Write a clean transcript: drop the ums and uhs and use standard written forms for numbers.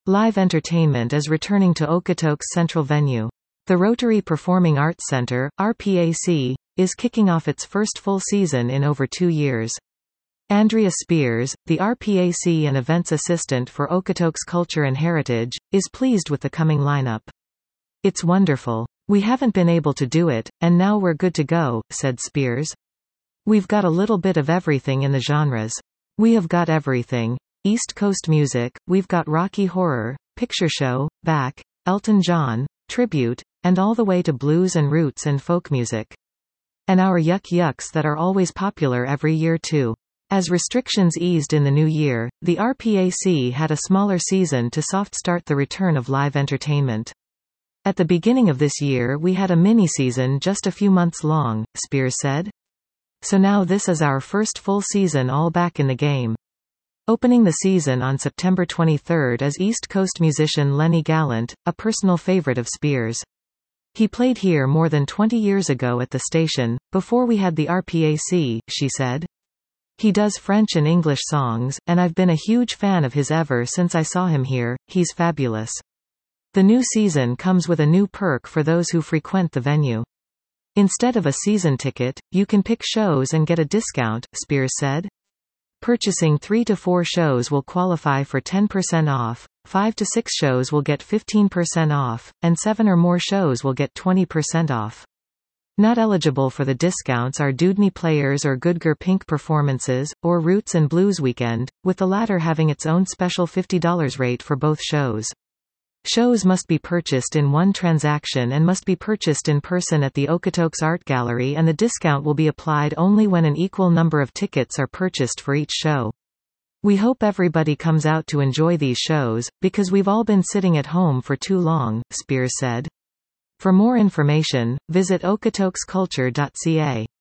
Live entertainment is returning to Okotoks Central Venue. The Rotary Performing Arts Center, RPAC, is kicking off its first full season in over 2 years. Andrea Spears, the RPAC and events assistant for Okotoks Culture and Heritage, is pleased with the coming lineup. "It's wonderful. We haven't been able to do it, and now we're good to go," said Spears. "We've got a little bit of everything in the genres. We have got everything. East Coast music, we've got Rocky Horror, Picture Show, Bach, Elton John, Tribute, and all the way to blues and roots and folk music. And our yucks that are always popular every year too." As restrictions eased in the new year, the RPAC had a smaller season to soft start the return of live entertainment. "At the beginning of this year we had a mini-season just a few months long," Spears said. "So now this is our first full season all back in the game." Opening the season on September 23 is East Coast musician Lenny Gallant, a personal favorite of Spears. "He played here more than 20 years ago at the station, before we had the RPAC," she said. "He does French and English songs, and I've been a huge fan of his ever since I saw him here. He's fabulous." The new season comes with a new perk for those who frequent the venue. "Instead of a season ticket, you can pick shows and get a discount," Spears said. "Purchasing 3 to 4 shows will qualify for 10% off, 5 to 6 shows will get 15% off, and 7 or more shows will get 20% off. Not eligible for the discounts are Dewdney Players or Goodger Pink Performances, or Roots and Blues Weekend, with the latter having its own special $50 rate for both shows. Shows must be purchased in one transaction and must be purchased in person at the Okotoks Art Gallery, and the discount will be applied only when an equal number of tickets are purchased for each show. We hope everybody comes out to enjoy these shows, because we've all been sitting at home for too long," Spears said. For more information, visit okotoksculture.ca.